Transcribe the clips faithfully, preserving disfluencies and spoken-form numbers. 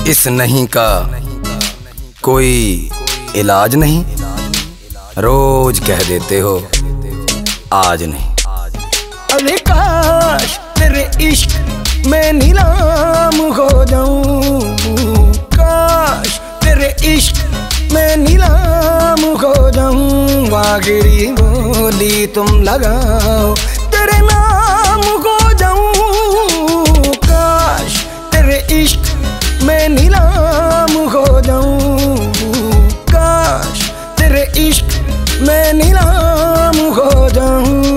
किस नहीं का कोई इलाज नहीं, रोज कह देते हो आज नहीं। अरे काश तेरे इश्क में नीलाम हो जाऊं, काश तेरे इश्क में नीलाम हो जाऊं। आखिरी बोली तुम लगाओ तेरे नाम हो जाऊं, काश तेरे इश्क में नीलाम हो जाऊं, काश तेरे इश्क में नीलाम हो जाऊं।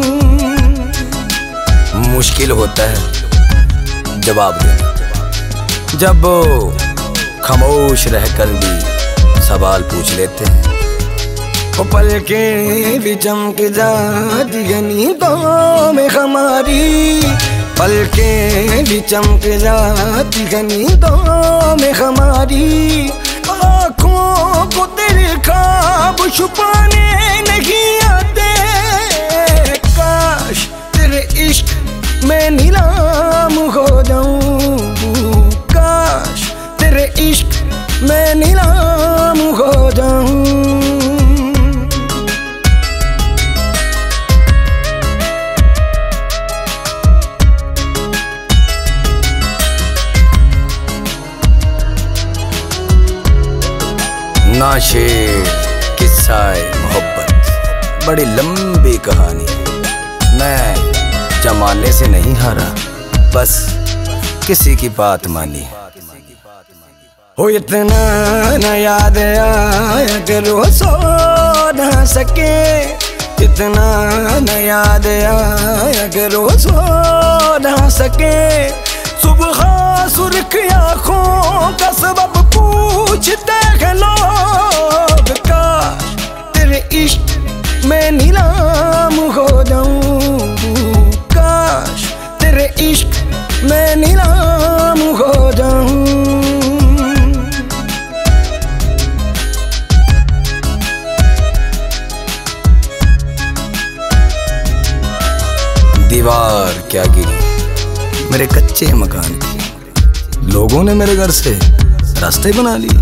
मुश्किल होता है जवाब देना जब खामोश रहकर भी सवाल पूछ लेते हैं। वो पलकें भी चमक जाती नींदों में हमारी, पलकें भी चमक जाती नींदों में हमारी। आँखों को तेरे ख्वाब छुपाने नहीं आते, काश तेरे इश्क में नीलाम हो जाऊं, काश तेरे इश्क में नीलाम हो जाऊं। ना शेर किस्सा-ए मोहब्बत बड़ी लंबी कहानी है। मैं जमाने से नहीं हारा, बस किसी की बात मानी। हो इतना न याद आया करो सो न सके, इतना न याद आया करो सो न सके। सुबह सुर्ख आँखों का सबब पूछते हैं लोग, काश तेरे इश्क में नीलाम हो जाऊं, काश तेरे इश्क में नीलाम हो जाऊं। दीवार क्या गिरी मेरे कच्चे मकान की, लोगों ने मेरे घर से रास्ते बना लिए।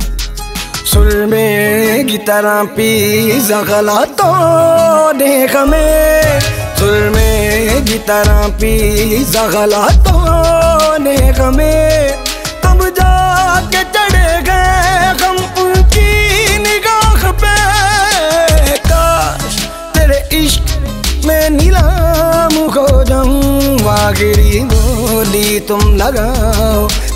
सुरमे की तरह पीसा गलातों ने हमें, सुरमे की तरह पीसा गलातों ने हमें। तब जाके चढ़े गए हम उनकी निगाह पे, काश तेरे इश्क में नीलाम हो जाऊं। आखिरी बोली तुम लगाओ